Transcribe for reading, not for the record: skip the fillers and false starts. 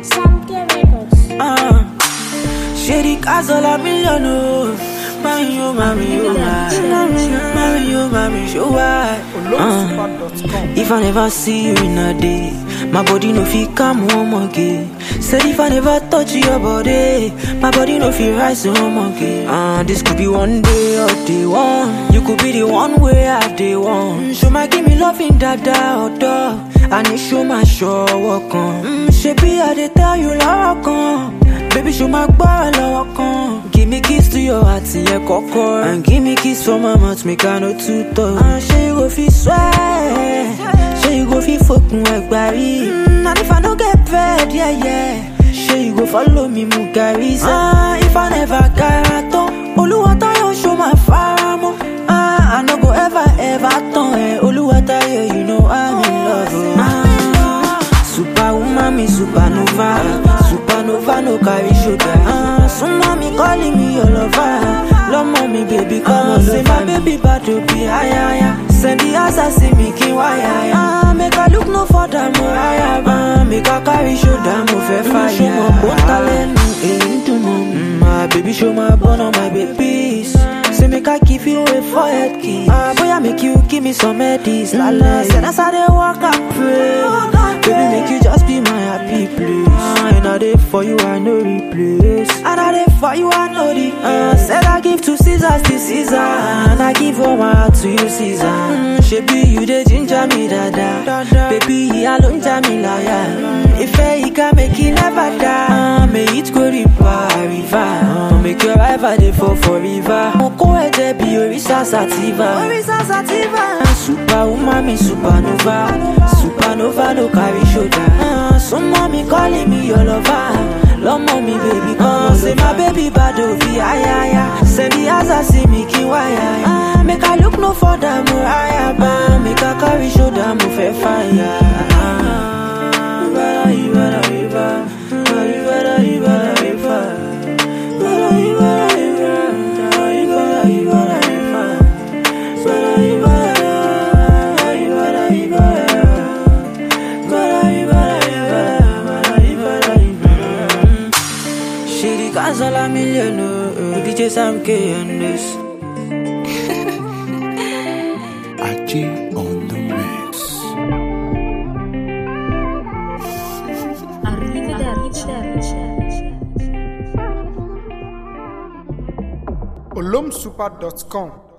Shady Castle million, Mami, you, show why. If I never see you in a day, my body no feel come home again. Said if I never touch your body, my body no feel rise home again. This could be one day or day one. You could be the one way I day one. Show my give me love in dada or dog. I need show my show walk on. Shebi I dey tell you love on. Baby show my bar walk on. Give me kiss to your heart, yeah, coco. And give me kiss for my mouth, make I no too tough. She you go fi swear, she you go fi fuck me like Barry. And if I don't get paid, yeah. She you go follow me, Mugaris. If I never got on, Oluwata you show my faramo. I no go ever turn. Oluwata you know I'm in love. Superwoman, me supernova. Supernova no carry sugar. Some mommy calling me your lover. Love mommy, baby, come on. Say my baby bad to be higher. Send the answer, see me king wire. Make her look no further, more higher. Make her carry shoulder, move fire. Show my bone talent, into my baby, show my bone on my babies. Say make I give you a forehead kiss. Boy, I make you give me some medis. La la, say that's how they walk and pray. Baby, make you just be my happy place. And I dey for you, I no replace. And I dey for you, I know the. Said I give to Caesar, to Caesar. And I give all my heart to you, Caesar. Shebi you dey ginger me, dada. Baby, he alone jam me liar. If he can make it never die. May it go river. Make your rival dey fall forever. Moko eje be orisa sativa. Superwoman, me supernova. Supernova no carry shoulder. Some mommy calling me your lover. Love mommy, baby, come on. Say my baby bad over higher. Say the answer, see me king wire. Make her look no further, more higher. Make her carry shoulder, move fire. Shady Castle million, DJ Sam K on this. Achi on the mix. olomsuper.com